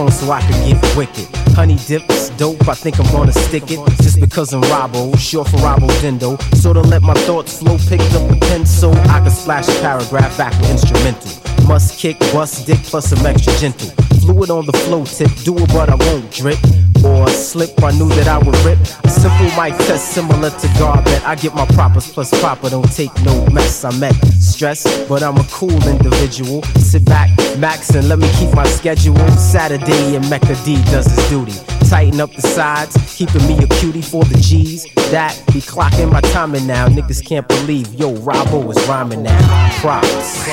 microphone so I could get wicked. Honey dips, dope, I think I'm gonna stick it. Just because I'm Robbo, short for Robbo Dindo. Sorta let my thoughts flow, picked up the pen so I could splash a paragraph back with instrumental. Must kick, bust dick, plus some extra gentle. Fluid on the flow tip, do it but I won't drip or slip, I knew that I would rip. A simple mic test similar to Garbet. I get my propers plus proper, don't take no mess. I met stress, but I'm a cool individual. Sit back, max, and let me keep my schedule. Saturday and Mecca D does his duty. Tighten up the sides, keeping me a cutie for the G's. That be clocking my timing now. Niggas can't believe, yo, Robbo is rhyming now. Props.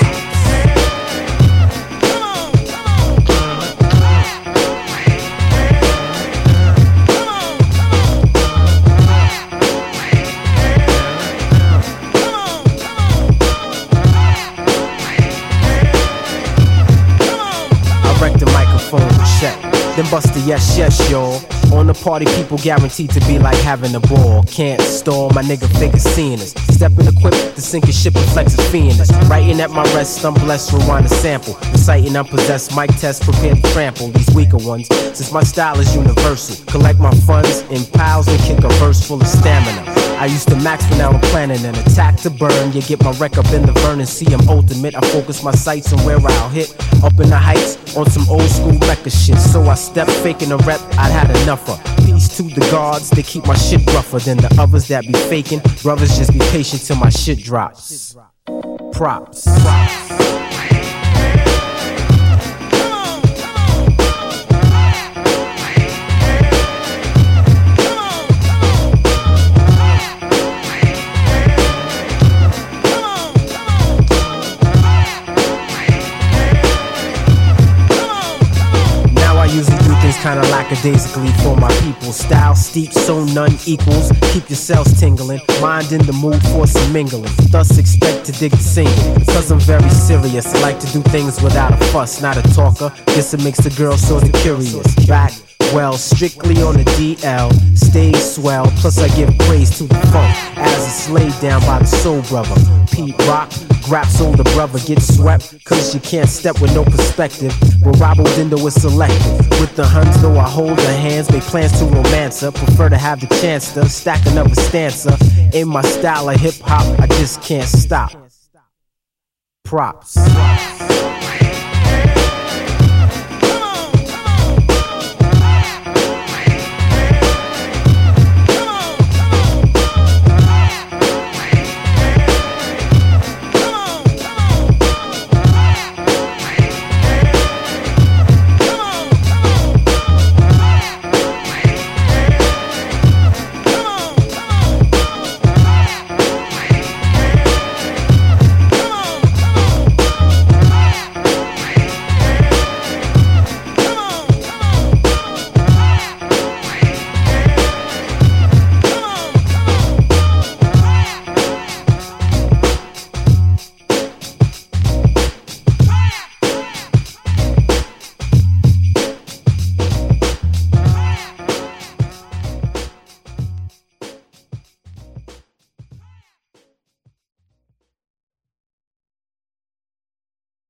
Then bust the yes, yes, y'all. On the party, people guaranteed to be like having a ball. Can't stall, my nigga figure seeing us. Stepping equipped to sink his ship and flex his fiendness. Writing at my rest, I'm blessed, rewind a sample. Reciting unpossessed, mic test, prepared to trample these weaker ones. Since my style is universal, collect my funds in piles and kick a verse full of stamina. I used to max when I was planning an attack to burn. You get my wreck up in the burn and see I'm ultimate. I focus my sights on where I'll hit. Up in the heights on some old school record shit. So I stepped faking a rep, I'd had enough of. Peace to the guards, they keep my shit rougher than the others that be faking. Brothers, just be patient till my shit drops. Props. Kinda lackadaisically for my people. Style steep so none equals. Keep yourselves tingling. Mind in the mood for some mingling. Thus expect to dig the singing. Because I'm very serious. I like to do things without a fuss. Not a talker. Guess it makes the girl sorta curious. Back well, strictly on the DL. Stay swell. Plus I give praise to the funk as it's laid down by the soul brother Pete Rock. Grap's older brother gets swept, cause you can't step with no perspective. But Robbo Dindo is selective. With the Huns, though I hold their hands, make plans to romance her. Prefer to have the chance to stack another stanza. In my style of hip hop, I just can't stop. Props.